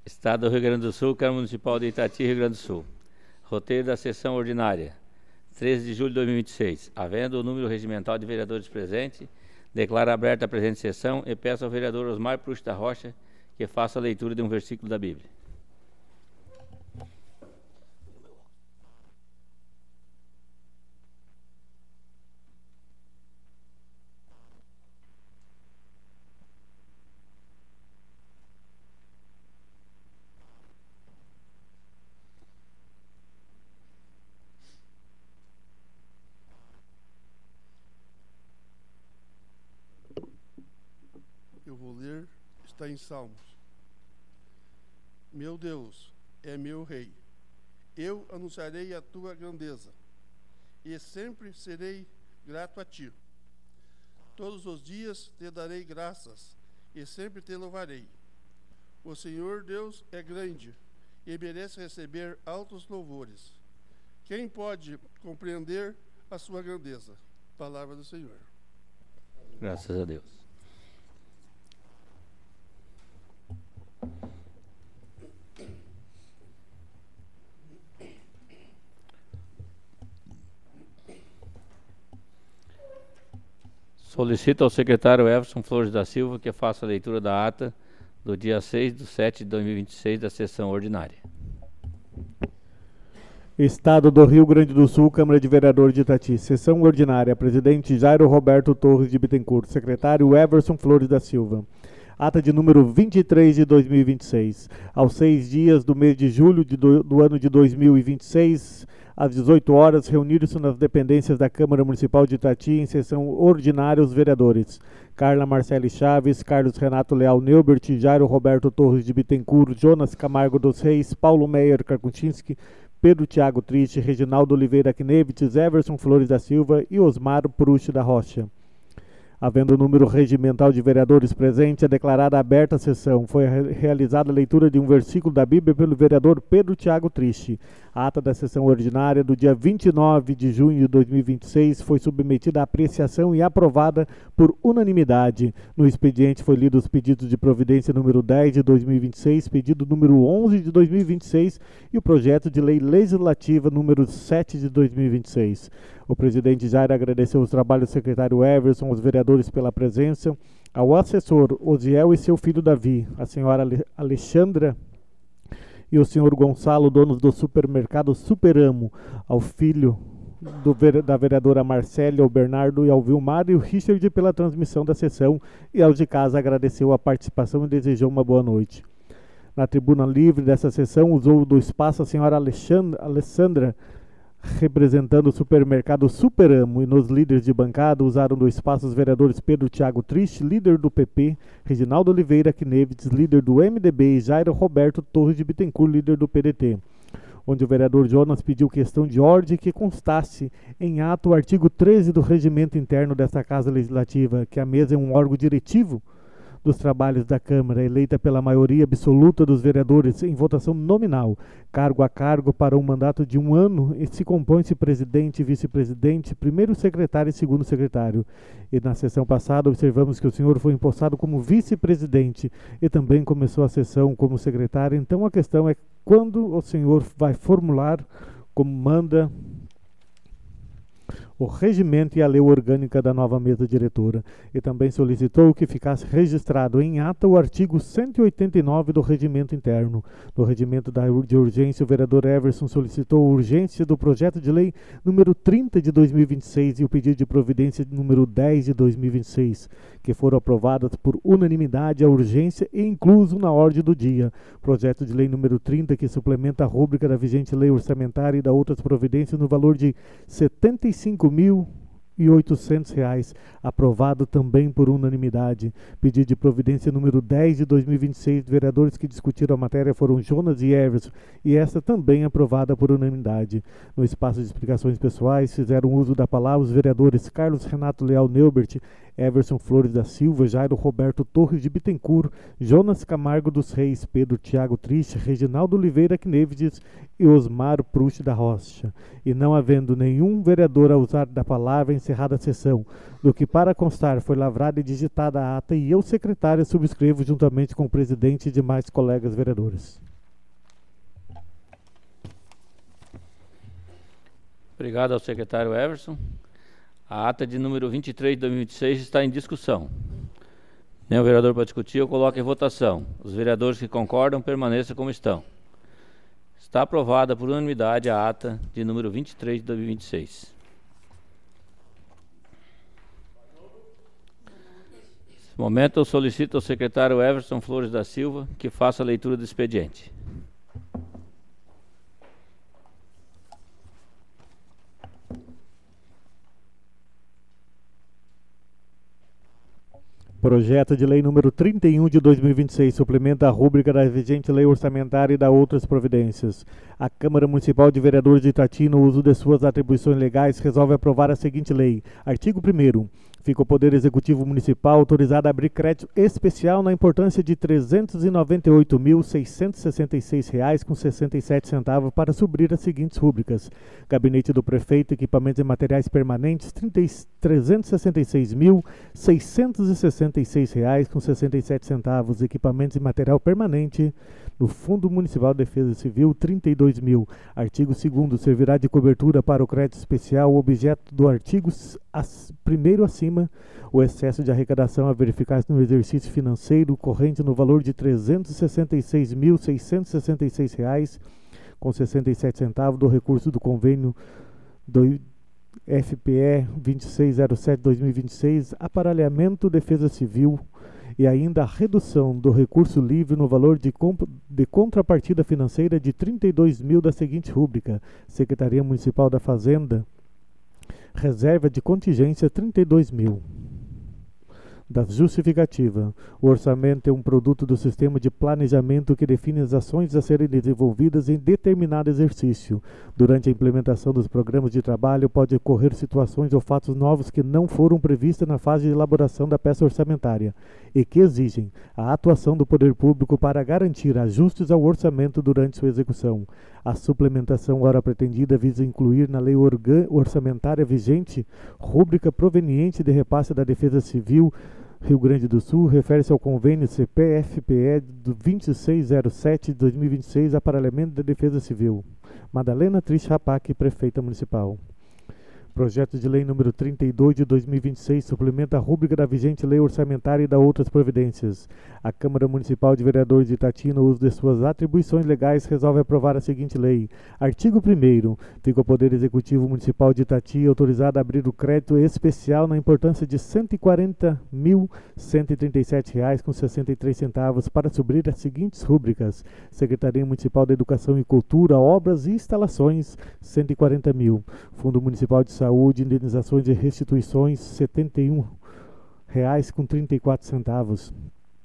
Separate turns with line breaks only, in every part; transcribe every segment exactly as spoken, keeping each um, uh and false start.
Estado do Rio Grande do Sul, Câmara Municipal de Itati, Rio Grande do Sul. Roteiro da sessão ordinária, treze de julho de dois mil e vinte e seis. Havendo o número regimental de vereadores presente, declaro aberta a presente sessão e peço ao vereador Osmar Prush da Rocha que faça a leitura de um versículo da Bíblia.
Eu vou ler, está em Salmos. Meu Deus é meu Rei. Eu anunciarei a tua grandeza e sempre serei grato a ti. Todos os dias te darei graças e sempre te louvarei. O Senhor Deus é grande e merece receber altos louvores. Quem pode compreender a sua grandeza? Palavra do Senhor.
Graças a Deus. Solicito ao secretário Everson Flores da Silva que faça a leitura da ata do dia seis de setembro de dois mil e vinte e seis da sessão ordinária.
Estado do Rio Grande do Sul, Câmara de Vereadores de Itati. Sessão ordinária. Presidente Jairo Roberto Torres de Bittencourt. Secretário Everson Flores da Silva. Ata de número vinte e três de dois mil e vinte e seis. Aos seis dias do mês de julho de do, do ano de dois mil e vinte e seis, às dezoito horas, reuniram-se nas dependências da Câmara Municipal de Itati, em sessão ordinária, os vereadores Carla Marcele Chaves, Carlos Renato Leal Neubert, Jairo Roberto Torres de Bittencourt, Jonas Camargo dos Reis, Paulo Meyer Karkuchinski, Pedro Tiago Triste, Reginaldo Oliveira Knevitz, Everson Flores da Silva e Osmar Prush da Rocha. Havendo o número regimental de vereadores presente, é declarada aberta a sessão. Foi realizada a leitura de um versículo da Bíblia pelo vereador Pedro Tiago Triste. A ata da sessão ordinária do dia vinte e nove de junho de dois mil e vinte e seis foi submetida à apreciação e aprovada por unanimidade. No expediente foi lido os pedidos de providência número dez de dois mil e vinte e seis, pedido número onze de dois mil e vinte e seis e o projeto de lei legislativa número sete de dois mil e vinte e seis. O presidente Jair agradeceu os trabalhos do secretário Everson, aos vereadores pela presença, ao assessor Osiel e seu filho Davi, a senhora Alexandra e o senhor Gonçalo, donos do supermercado Superamo, ao filho do, da vereadora Marcélia, ao Bernardo e ao Vilmar e o Richard pela transmissão da sessão, e aos de casa agradeceu a participação e desejou uma boa noite. Na tribuna livre dessa sessão, usou do espaço a senhora Alexandra, Alessandra, representando o supermercado Superamo, e nos líderes de bancada usaram do espaço os vereadores Pedro Tiago Triste, líder do P P, Reginaldo Oliveira Knevitz, líder do M D B, e Jairo Roberto Torres de Bittencourt, líder do P D T, onde o vereador Jonas pediu questão de ordem que constasse em ato o artigo treze do regimento interno desta Casa Legislativa, que a mesa é um órgão diretivo dos trabalhos da Câmara, eleita pela maioria absoluta dos vereadores em votação nominal, cargo a cargo para um mandato de um ano, e se compõe-se presidente, vice-presidente, primeiro secretário e segundo secretário. E na sessão passada observamos que o senhor foi empossado como vice-presidente e também começou a sessão como secretário. Então a questão é quando o senhor vai formular, como manda o regimento e a lei orgânica da nova mesa diretora, e também solicitou que ficasse registrado em ata o artigo cento e oitenta e nove do regimento interno. No regimento da, de urgência, o vereador Everson solicitou a urgência do projeto de lei número trinta de dois mil e vinte e seis e o pedido de providência número dez de dois mil e vinte e seis, que foram aprovadas por unanimidade a urgência e incluso na ordem do dia. Projeto de lei número trinta, que suplementa a rúbrica da vigente lei orçamentária e da outras providências no valor de setenta e cinco mil e oitocentos reais, aprovado também por unanimidade. Pedido de providência número dez de dois mil e vinte e seis, vereadores que discutiram a matéria foram Jonas e Everson, e esta também aprovada por unanimidade. No espaço de explicações pessoais, fizeram uso da palavra os vereadores Carlos Renato Leal Neubert, Everson Flores da Silva, Jairo Roberto Torres de Bittencourt, Jonas Camargo dos Reis, Pedro Tiago Triste, Reginaldo Oliveira Knevides e Osmar Pruste da Rocha. E não havendo nenhum vereador a usar da palavra, encerrada a sessão, do que para constar foi lavrada e digitada a ata e eu, secretário, subscrevo juntamente com o presidente e demais colegas vereadores.
Obrigado ao secretário Everson. A ata de número vinte e três de dois mil e vinte e seis está em discussão. Nenhum vereador para discutir, eu coloco em votação. Os vereadores que concordam permaneçam como estão. Está aprovada por unanimidade a ata de número vinte e três de dois mil e vinte e seis. Nesse momento, eu solicito ao secretário Everson Flores da Silva que faça a leitura do expediente.
Projeto de lei número trinta e um de dois mil e vinte e seis suplementa a rúbrica da vigente lei orçamentária e da outras providências. A Câmara Municipal de Vereadores de Itati, no uso de suas atribuições legais, resolve aprovar a seguinte lei. Artigo primeiro. Fica o Poder Executivo Municipal autorizado a abrir crédito especial na importância de trezentos e noventa e oito mil, seiscentos e sessenta e seis reais com sessenta e sete centavos para suprir as seguintes rúbricas. Gabinete do Prefeito, equipamentos e materiais permanentes, trezentos e sessenta e seis mil, seiscentos e sessenta e seis reais com sessenta e sete centavos. Equipamentos e material permanente no Fundo Municipal de Defesa Civil, trinta e dois mil. Artigo segundo. Servirá de cobertura para o crédito especial o objeto do artigo primeiro acima, o excesso de arrecadação a verificar-se no exercício financeiro corrente no valor de trezentos e sessenta e seis mil, seiscentos e sessenta e seis reais com sessenta e sete centavos do recurso do convênio do F P E vinte e seis zero sete barra dois mil e vinte e seis, aparelhamento Defesa Civil, e ainda a redução do recurso livre no valor de, de contrapartida financeira de trinta e dois mil da seguinte rúbrica: Secretaria Municipal da Fazenda, reserva de contingência trinta e dois mil. Da justificativa. O orçamento é um produto do sistema de planejamento que define as ações a serem desenvolvidas em determinado exercício. Durante a implementação dos programas de trabalho, pode ocorrer situações ou fatos novos que não foram previstos na fase de elaboração da peça orçamentária e que exigem a atuação do poder público para garantir ajustes ao orçamento durante sua execução. A suplementação ora pretendida visa incluir na lei orçamentária vigente rúbrica proveniente de repasse da Defesa Civil Rio Grande do Sul, refere-se ao convênio C P F P E do vinte e seis zero sete de dois mil e vinte e seis, aparelhamento da Defesa Civil. Madalena Triste Rapac, Prefeita Municipal. Projeto de lei número trinta e dois de dois mil e vinte e seis suplementa a rúbrica da vigente lei orçamentária e da outras providências. A Câmara Municipal de Vereadores de Itati, no uso de suas atribuições legais, resolve aprovar a seguinte lei. Artigo primeiro. Fica o Poder Executivo Municipal de Itati autorizado a abrir o crédito especial na importância de cento e quarenta mil, cento e trinta e sete reais com sessenta e três centavos para suprir as seguintes rúbricas: Secretaria Municipal de Educação e Cultura, Obras e Instalações, cento e quarenta mil. Fundo Municipal de Saúde, indenizações e restituições, setenta e um reais com trinta e quatro centavos.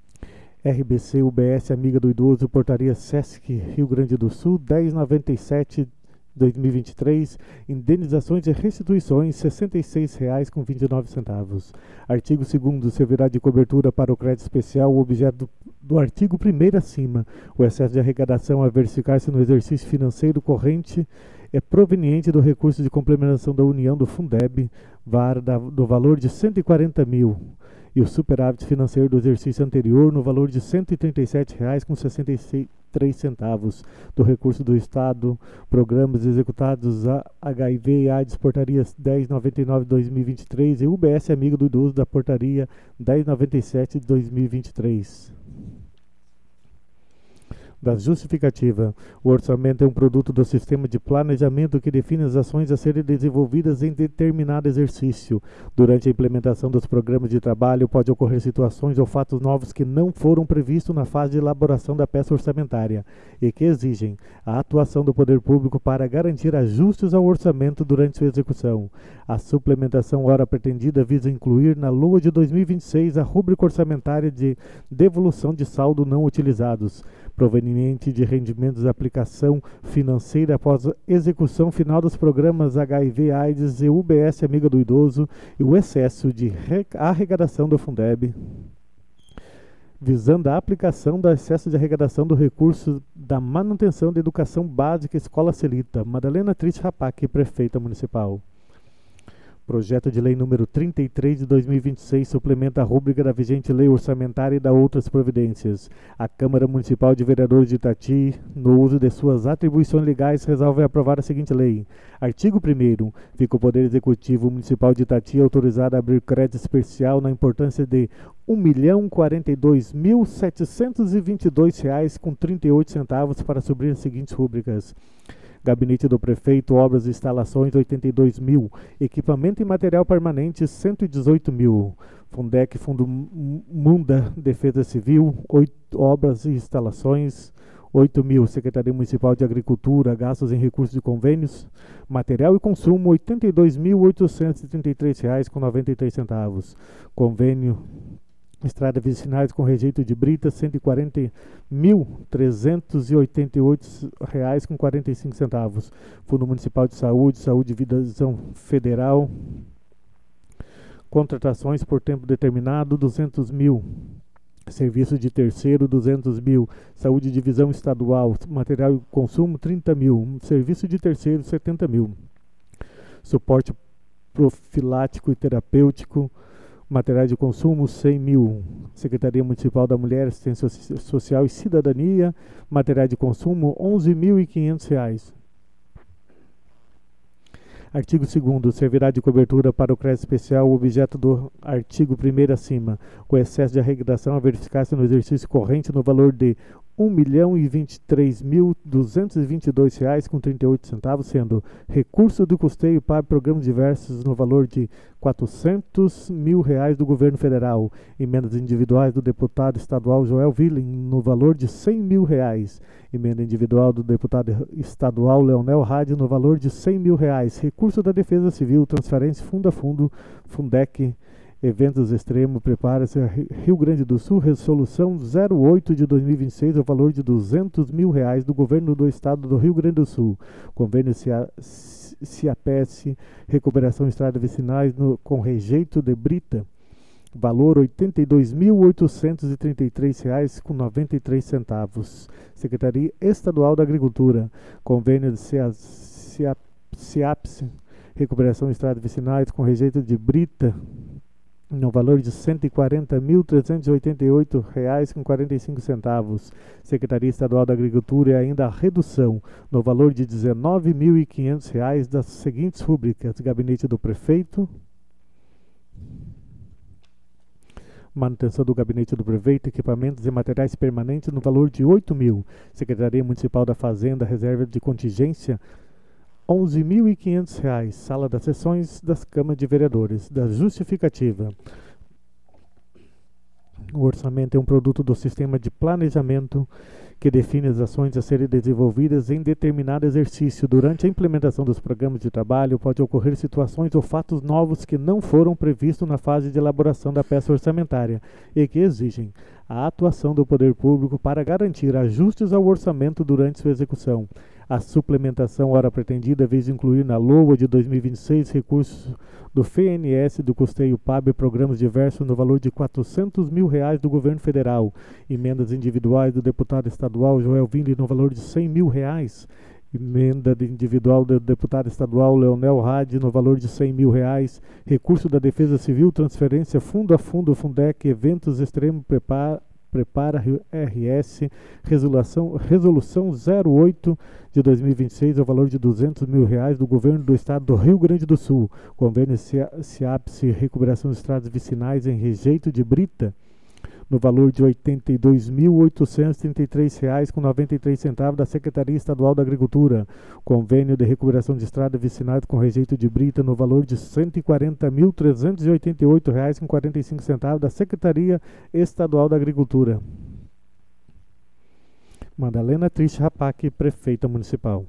R B C U B S Amiga do Idoso, Portaria Sesc Rio Grande do Sul, dez reais e noventa e sete centavos, dois mil e vinte e três, indenizações e restituições, sessenta e seis reais com vinte e nove centavos. Artigo segundo. Servirá de cobertura para o crédito especial o objeto do, do artigo primeiro acima. O excesso de arrecadação a verificar-se no exercício financeiro corrente é proveniente do recurso de complementação da União do Fundeb, VAR, da, do valor de cento e quarenta mil, e o superávit financeiro do exercício anterior no valor de cento e trinta e sete reais com sessenta e três centavos do recurso do Estado, programas executados a H I V e AIDS, Portaria dez noventa e nove de dois mil e vinte e três e U B S Amigo do Idoso da Portaria dez noventa e sete de dois mil e vinte e três. Da justificativa. O orçamento é um produto do sistema de planejamento que define as ações a serem desenvolvidas em determinado exercício. Durante a implementação dos programas de trabalho, pode ocorrer situações ou fatos novos que não foram previstos na fase de elaboração da peça orçamentária e que exigem a atuação do poder público para garantir ajustes ao orçamento durante sua execução. A suplementação ora pretendida visa incluir na L O A de dois mil e vinte e seis a rúbrica orçamentária de devolução de saldo não utilizados. proveniente de rendimentos da aplicação financeira após a execução final dos programas H I V AIDS e U B S Amiga do Idoso e o excesso de arrecadação do Fundeb, visando a aplicação do excesso de arrecadação do recurso da manutenção da educação básica Escola Celita. Madalena Triste Rapac, Prefeita Municipal. Projeto de Lei número trinta e três de dois mil e vinte e seis suplementa a rúbrica da vigente Lei Orçamentária e da outras providências. A Câmara Municipal de Vereadores de Itati, no uso de suas atribuições legais, resolve aprovar a seguinte lei. Artigo primeiro. Fica o Poder Executivo Municipal de Itati autorizado a abrir crédito especial na importância de um milhão quarenta e dois mil setecentos e vinte e dois reais com trinta e oito centavos para suprir as seguintes rúbricas. Gabinete do Prefeito, obras e instalações, oitenta e dois mil. Equipamento e material permanente, cento e dezoito mil. Fundec, Fundo Munda, Defesa Civil, oito, obras e instalações, oito mil. Secretaria Municipal de Agricultura, gastos em recursos de convênios, material e consumo, oitenta e dois mil oitocentos e trinta e três reais com noventa e três centavos. Convênio Estrada Vicinais com rejeito de brita, cento e quarenta mil trezentos e oitenta e oito reais com quarenta e cinco centavos. Fundo Municipal de Saúde, Saúde e Visão Federal, contratações por tempo determinado, duzentos mil. Serviço de terceiro, duzentos mil. Saúde de Divisão Estadual, material e consumo, trinta mil. Serviço de terceiro, setenta mil. Suporte profilático e terapêutico, materiais de consumo, cem mil. Secretaria Municipal da Mulher, Assistência Social e Cidadania, materiais de consumo, onze mil e quinhentos reais. Artigo segundo. Servirá de cobertura para o crédito especial o objeto do artigo primeiro acima, com excesso de arrecadação a verificar-se no exercício corrente no valor de um milhão e vinte e três mil duzentos e vinte e dois reais com trinta e oito centavos, sendo recurso do custeio para programas diversos no valor de quatrocentos mil reais do Governo Federal, emendas individuais do deputado estadual Joel Willen no valor de cem mil reais, emenda individual do deputado estadual Leonel Rádio no valor de cem mil reais, recurso da Defesa Civil, transferência fundo a fundo, Fundec, eventos extremos, prepara-se Rio Grande do Sul, resolução zero oito de dois mil e vinte e seis, ao valor de duzentos mil reais do governo do estado do Rio Grande do Sul. Convênio CIAPES, recuperação estrada vicinais no, com rejeito de brita, valor oitenta e dois mil oitocentos e trinta e três reais com noventa e três centavos. Secretaria Estadual da Agricultura, convênio de CIAPES, recuperação estrada vicinais com rejeito de brita, no valor de cento e quarenta mil trezentos e oitenta e oito reais com quarenta e cinco centavos. Secretaria Estadual da Agricultura e ainda a redução no valor de dezenove mil e quinhentos reais das seguintes rúbricas: Gabinete do Prefeito, manutenção do Gabinete do Prefeito, equipamentos e materiais permanentes no valor de oito mil. Secretaria Municipal da Fazenda, reserva de contingência, onze mil e quinhentos reais. Sala das sessões das câmaras de vereadores. Da justificativa. O orçamento é um produto do sistema de planejamento que define as ações a serem desenvolvidas em determinado exercício. Durante a implementação dos programas de trabalho, pode ocorrer situações ou fatos novos que não foram previstos na fase de elaboração da peça orçamentária e que exigem a atuação do poder público para garantir ajustes ao orçamento durante sua execução. A suplementação ora pretendida visa incluir na L O A de dois mil e vinte e seis recursos do F N S, do custeio P A B e programas diversos no valor de quatrocentos mil reais do Governo Federal, emendas individuais do deputado estadual Joel Willen no valor de cem mil reais, emenda individual do deputado estadual Leonel Rádio no valor de cem mil reais, recurso da Defesa Civil, transferência fundo a fundo Fundec, eventos extremos, prepara Prepara R S, resolução, resolução zero oito de dois mil e vinte e seis, ao valor de duzentos mil reais do Governo do Estado do Rio Grande do Sul. Convênio CIAPES, recuperação de estradas vicinais em rejeito de brita, no valor de oitenta e dois mil oitocentos e trinta e três reais com noventa e três centavos da Secretaria Estadual da Agricultura. Convênio de recuperação de estrada vicinais com rejeito de brita no valor de cento e quarenta mil trezentos e oitenta e oito reais com quarenta e cinco centavos da Secretaria Estadual da Agricultura. Madalena Triste Rapac, Prefeita Municipal.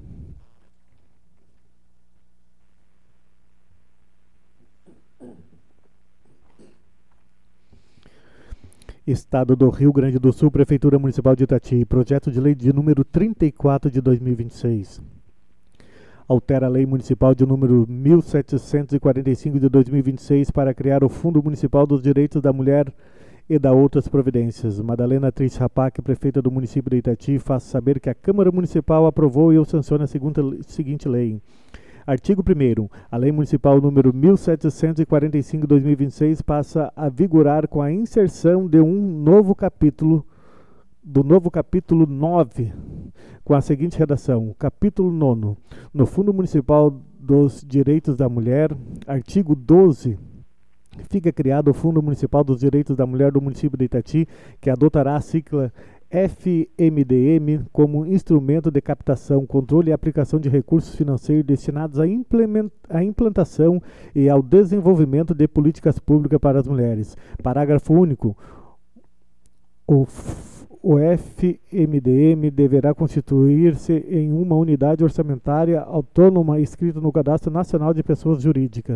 Estado do Rio Grande do Sul, Prefeitura Municipal de Itati, projeto de lei de número trinta e quatro de dois mil e vinte e seis. Altera a lei municipal de número mil setecentos e quarenta e cinco de dois mil e vinte e seis para criar o Fundo Municipal dos Direitos da Mulher e da outras providências. Madalena Tris Rapac, prefeita do município de Itati, faz saber que a Câmara Municipal aprovou e eu sanciono a segunda, seguinte lei. Artigo primeiro. A Lei Municipal número mil setecentos e quarenta e cinco de dois mil e vinte e seis passa a vigorar com a inserção de um novo capítulo, do novo capítulo nove, com a seguinte redação: capítulo nono. No Fundo Municipal dos Direitos da Mulher, artigo doze. Fica criado o Fundo Municipal dos Direitos da Mulher do município de Itati, que adotará a sigla F M D M como instrumento de captação, controle e aplicação de recursos financeiros destinados à implantação e ao desenvolvimento de políticas públicas para as mulheres. Parágrafo único. O, o F M D M deverá constituir-se em uma unidade orçamentária autônoma inscrita no Cadastro Nacional de Pessoas Jurídicas.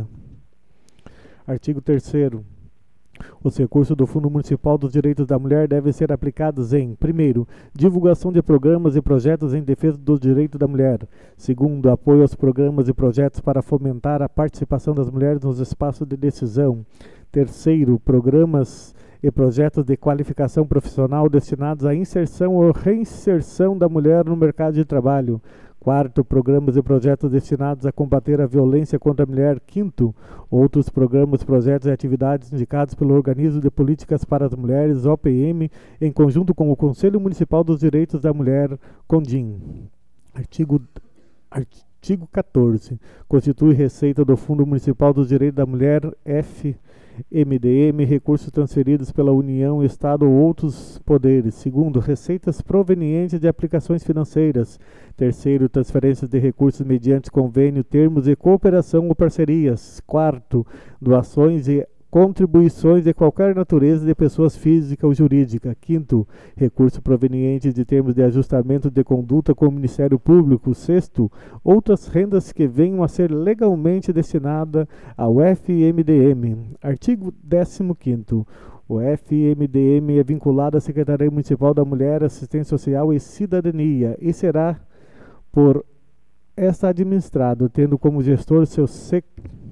Artigo terceiro. Os recursos do Fundo Municipal dos Direitos da Mulher devem ser aplicados em: primeiro, divulgação de programas e projetos em defesa dos direitos da mulher; segundo, apoio aos programas e projetos para fomentar a participação das mulheres nos espaços de decisão; terceiro, programas e projetos de qualificação profissional destinados à inserção ou reinserção da mulher no mercado de trabalho; quarto, programas e projetos destinados a combater a violência contra a mulher; quinto, outros programas, projetos e atividades indicados pelo Organismo de Políticas para as Mulheres, O P M, em conjunto com o Conselho Municipal dos Direitos da Mulher, CONDIM. Artigo, artigo quatorze. Constitui receita do Fundo Municipal dos Direitos da Mulher, F M D M, recursos transferidos pela União, Estado ou outros poderes; segundo, receitas provenientes de aplicações financeiras; terceiro, transferências de recursos mediante convênio, termos de cooperação ou parcerias; quarto, doações e contribuições de qualquer natureza de pessoas físicas ou jurídicas; quinto, recursos provenientes de termos de ajustamento de conduta com o Ministério Público; sexto, outras rendas que venham a ser legalmente destinadas ao F M D M. Artigo décimo quinto. O F M D M é vinculado à Secretaria Municipal da Mulher, Assistência Social e Cidadania e será por esta administrado, tendo como gestor seu sec...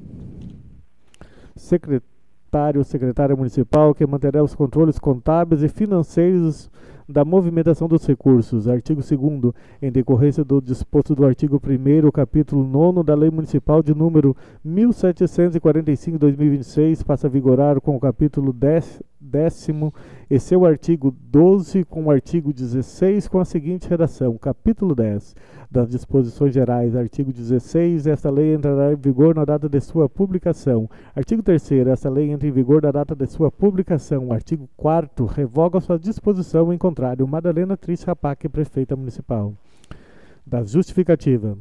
secretário secretário, secretária municipal, que manterá os controles contábeis e financeiros da movimentação dos recursos. Artigo segundo. Em decorrência do disposto do artigo primeiro, capítulo nono da Lei Municipal de número mil setecentos e quarenta e cinco de dois mil e vinte e seis, passa a vigorar com o capítulo décimo e seu artigo doze com o artigo dezesseis com a seguinte redação: capítulo dez das disposições gerais. Artigo dezesseis. Esta lei entrará em vigor na data de sua publicação. Artigo terceiro. Esta lei entra em vigor na data de sua publicação. Artigo quarto. Revoga sua disposição em contrário. Madalena Tris Rapac, prefeita municipal. Da justificativa.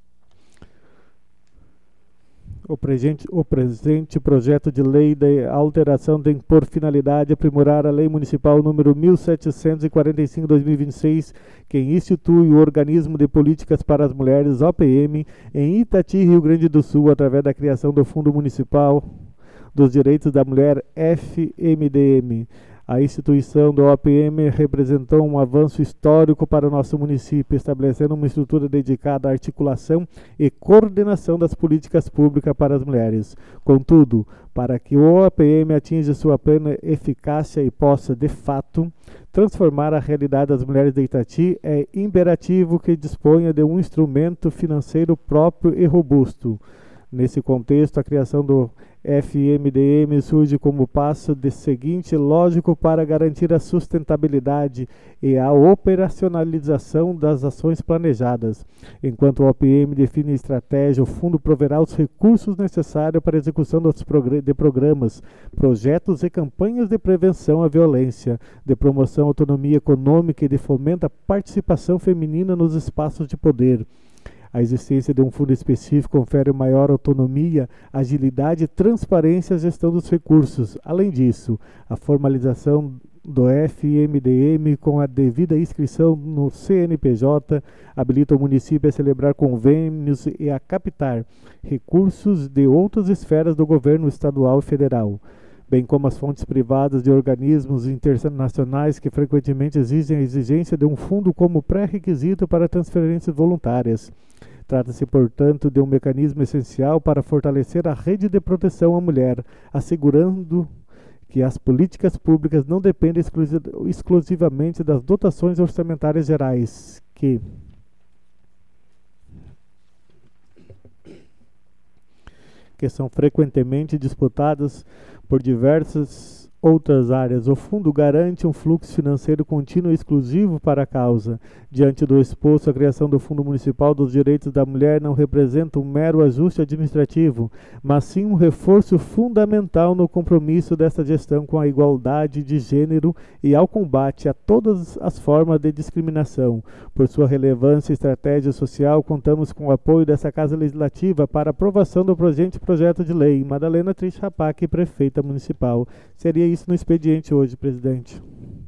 O presente, o presente projeto de lei de alteração tem por finalidade aprimorar a Lei Municipal número mil setecentos e quarenta e cinco de dois mil e vinte e seis, que institui o Organismo de Políticas para as Mulheres, O P M, em Itati, Rio Grande do Sul, através da criação do Fundo Municipal dos Direitos da Mulher, F M D M. A instituição do O P M representou um avanço histórico para o nosso município, estabelecendo uma estrutura dedicada à articulação e coordenação das políticas públicas para as mulheres. Contudo, para que o O P M atinja sua plena eficácia e possa, de fato, transformar a realidade das mulheres de Itati, é imperativo que disponha de um instrumento financeiro próprio e robusto. Nesse contexto, a criação do F M D M surge como passo de seguinte lógico para garantir a sustentabilidade e a operacionalização das ações planejadas. Enquanto o O P M define a estratégia, o fundo proverá os recursos necessários para a execução dos progr- de programas, projetos e campanhas de prevenção à violência, de promoção à autonomia econômica e de fomento à participação feminina nos espaços de poder. A existência de um fundo específico confere maior autonomia, agilidade e transparência à gestão dos recursos. Além disso, a formalização do F M D M com a devida inscrição no C N P J habilita o município a celebrar convênios e a captar recursos de outras esferas do governo estadual e federal. bem como as fontes privadas de organismos internacionais que frequentemente exigem a exigência de um fundo como pré-requisito para transferências voluntárias. Trata-se, portanto, de um mecanismo essencial para fortalecer a rede de proteção à mulher, assegurando que as políticas públicas não dependem exclusi- exclusivamente das dotações orçamentárias gerais, que que são frequentemente disputadas por diversas outras áreas. O fundo garante um fluxo financeiro contínuo e exclusivo para a causa. Diante do exposto, a criação do Fundo Municipal dos Direitos da Mulher não representa um mero ajuste administrativo, mas sim um reforço fundamental no compromisso desta gestão com a igualdade de gênero e ao combate a todas as formas de discriminação. Por sua relevância e estratégia social, contamos com o apoio dessa Casa Legislativa para aprovação do presente projeto de lei. Madalena Trich Rapac, prefeita municipal. Seria isso no expediente hoje, presidente.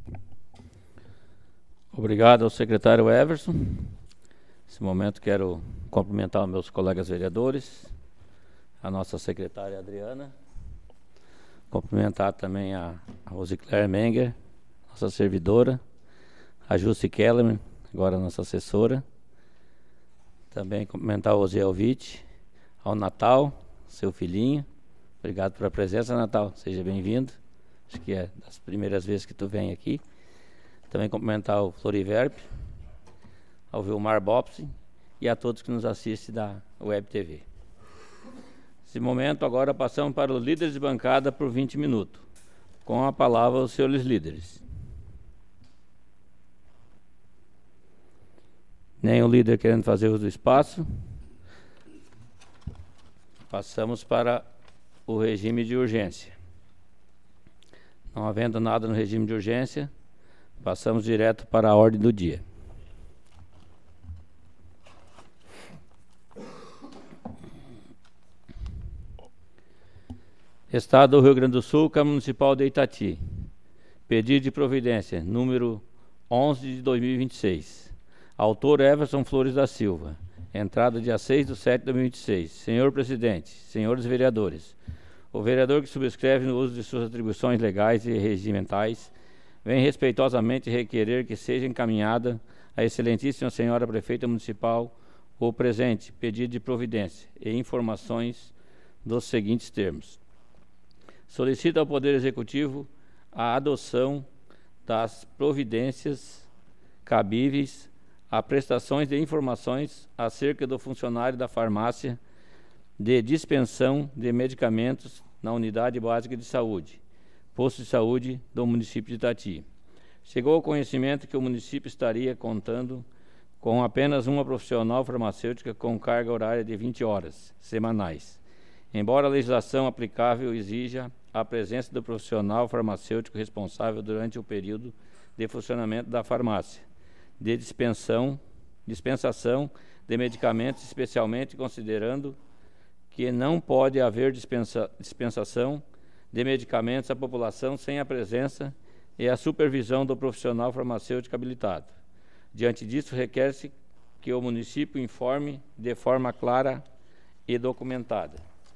Obrigado ao secretário Everson. Nesse momento quero cumprimentar meus colegas vereadores, a nossa secretária Adriana, cumprimentar também a, a Rosicler Menger, nossa servidora, a Jussi Kellerman, agora nossa assessora, também cumprimentar o Ozelvich, ao Natal, seu filhinho. Obrigado pela presença, Natal, seja bem-vindo. Acho que é das primeiras vezes que tu vem aqui. Também cumprimentar o Floriverb, ao Vilmar Bopsi e a todos que nos assistem da Web T V. Nesse momento, agora passamos para os líderes de bancada por vinte minutos. Com a palavra, os senhores líderes. Nenhum líder querendo fazer uso do espaço. Passamos para o regime de urgência. Não havendo nada no regime de urgência, passamos direto para a ordem do dia. Estado do Rio Grande do Sul, Câmara Municipal de Itati. Pedido de providência, número onze de dois mil e vinte e seis. Autor Everson Flores da Silva. Entrada dia seis de setembro de dois mil e vinte e seis. Senhor Presidente, senhores vereadores, o vereador que subscreve no uso de suas atribuições legais e regimentais vem respeitosamente requerer que seja encaminhada à excelentíssima senhora prefeita municipal o presente pedido de providência e informações dos seguintes termos. Solicita ao Poder Executivo a adoção das providências cabíveis a prestações de informações acerca do funcionário da farmácia de dispensão de medicamentos na Unidade Básica de Saúde, Posto de Saúde do município de Itati. Chegou ao conhecimento que o município estaria contando com apenas uma profissional farmacêutica com carga horária de vinte horas semanais, embora a legislação aplicável exija a presença do profissional farmacêutico responsável durante o período de funcionamento da farmácia, de dispensão, dispensação de medicamentos, especialmente considerando que não pode haver dispensa, dispensação de medicamentos à população sem a presença e a supervisão do profissional farmacêutico habilitado. Diante disso, requer-se que o município informe de forma clara e documentada.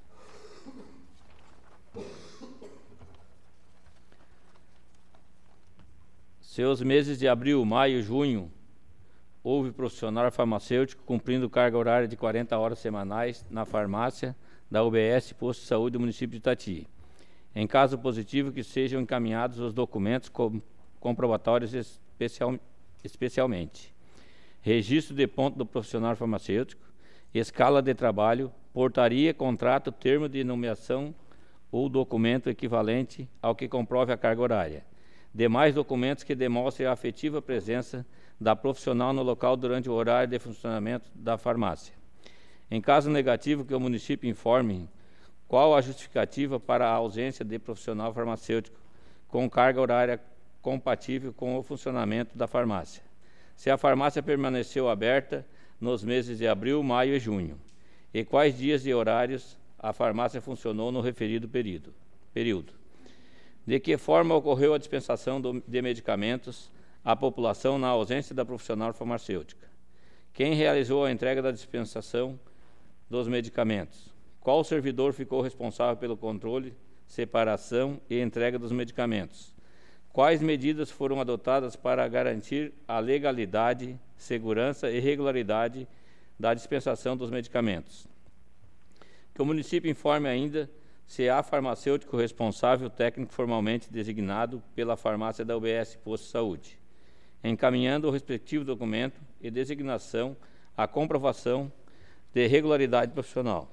Seus meses de abril, maio e junho, houve profissional farmacêutico cumprindo carga horária de quarenta horas semanais na farmácia da U B S Posto de Saúde do município de Itati. Em caso positivo, que sejam encaminhados os documentos com, comprobatórios especial, especialmente. Registro de ponto do profissional farmacêutico, escala de trabalho, portaria, contrato, termo de nomeação ou documento equivalente ao que comprove a carga horária. Demais documentos que demonstrem a efetiva presença da profissional no local durante o horário de funcionamento da farmácia. Em caso negativo, que o município informe qual a justificativa para a ausência de profissional farmacêutico com carga horária compatível com o funcionamento da farmácia. Se a farmácia permaneceu aberta nos meses de abril, maio e junho, e quais dias e horários a farmácia funcionou no referido período. período. De que forma ocorreu a dispensação do, de medicamentos à população na ausência da profissional farmacêutica? Quem realizou a entrega da dispensação dos medicamentos? Qual servidor ficou responsável pelo controle separação e entrega dos medicamentos. Quais medidas foram adotadas para garantir a legalidade, segurança e regularidade da dispensação dos medicamentos? Que o município informe ainda se há farmacêutico responsável técnico formalmente designado pela farmácia da U B S Posto de Saúde, encaminhando o respectivo documento e designação à comprovação de regularidade profissional.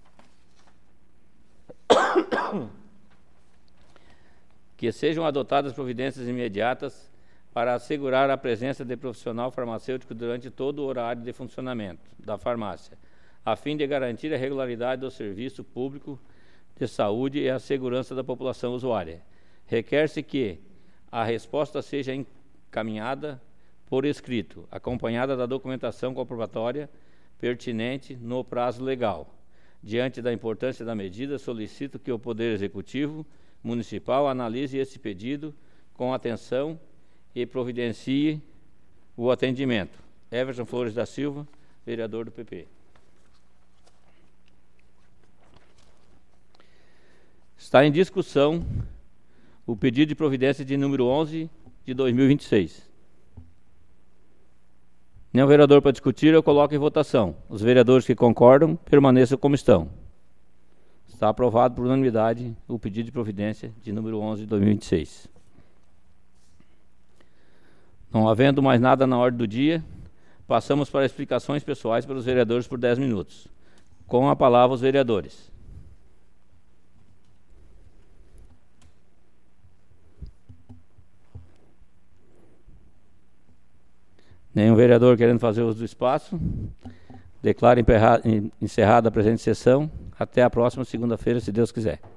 Que sejam adotadas providências imediatas para assegurar a presença de profissional farmacêutico durante todo o horário de funcionamento da farmácia, a fim de garantir a regularidade do serviço público de saúde e a segurança da população usuária. Requer-se que a resposta seja encaminhada por escrito, acompanhada da documentação comprobatória pertinente no prazo legal. Diante da importância da medida, solicito que o Poder Executivo Municipal analise esse pedido com atenção e providencie o atendimento. Everson Flores da Silva, vereador do P P. Está em discussão o pedido de providência de número onze de dois mil e vinte e seis. Nenhum vereador para discutir, eu coloco em votação. Os vereadores que concordam, permaneçam como estão. Está aprovado por unanimidade o pedido de providência de número onze de dois mil e vinte e seis. Não havendo mais nada na ordem do dia, passamos para explicações pessoais pelos vereadores por dez minutos. Com a palavra os vereadores. Nenhum vereador querendo fazer uso do espaço. Declaro encerrada a presente sessão. Até a próxima segunda-feira, se Deus quiser.